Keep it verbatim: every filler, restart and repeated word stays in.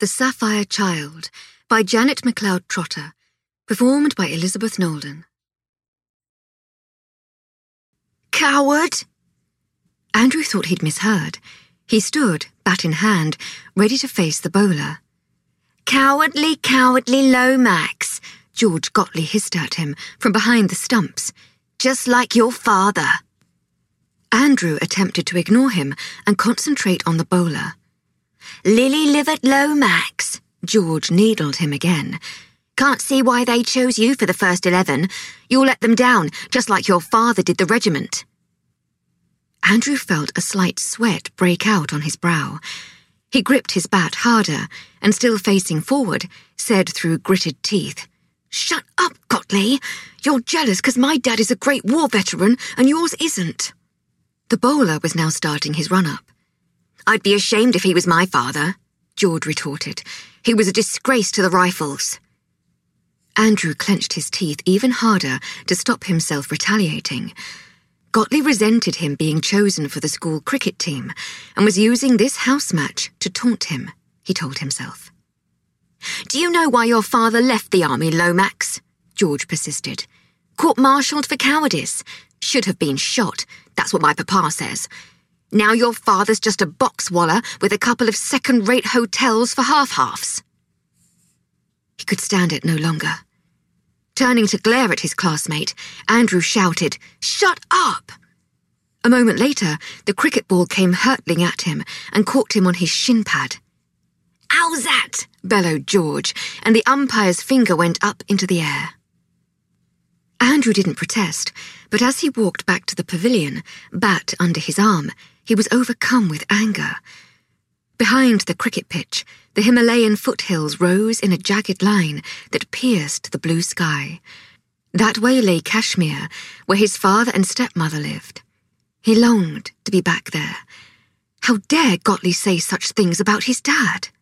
The Sapphire Child by Janet MacLeod Trotter, performed by Elizabeth Nolden. Coward! Andrew thought he'd misheard. He stood, bat in hand, ready to face the bowler. Cowardly, cowardly Lomax, George Gottlieb hissed at him from behind the stumps. Just like your father. Andrew attempted to ignore him and concentrate on the bowler. Lily-livered Lomax, George needled him again. Can't see why they chose you for the first eleven. You'll let them down, just like your father did the regiment. Andrew felt a slight sweat break out on his brow. He gripped his bat harder and, still facing forward, said through gritted teeth, Shut up, Gottlieb. You're jealous because my dad is a great war veteran and yours isn't. The bowler was now starting his run-up. I'd be ashamed if he was my father, George retorted. He was a disgrace to the Rifles. Andrew clenched his teeth even harder to stop himself retaliating. Gottlieb resented him being chosen for the school cricket team and was using this house match to taunt him, he told himself. Do you know why your father left the army, Lomax? George persisted. Court-martialed for cowardice. Should have been shot. That's what my papa says. Now your father's just a box-waller with a couple of second-rate hotels for half-halves. He could stand it no longer. Turning to glare at his classmate, Andrew shouted, Shut up! A moment later, the cricket ball came hurtling at him and caught him on his shin pad. How's that? Bellowed George, and the umpire's finger went up into the air. Andrew didn't protest, but as he walked back to the pavilion, bat under his arm, he was overcome with anger. Behind the cricket pitch, the Himalayan foothills rose in a jagged line that pierced the blue sky. That way lay Kashmir, where his father and stepmother lived. He longed to be back there. How dare Gottlieb say such things about his dad?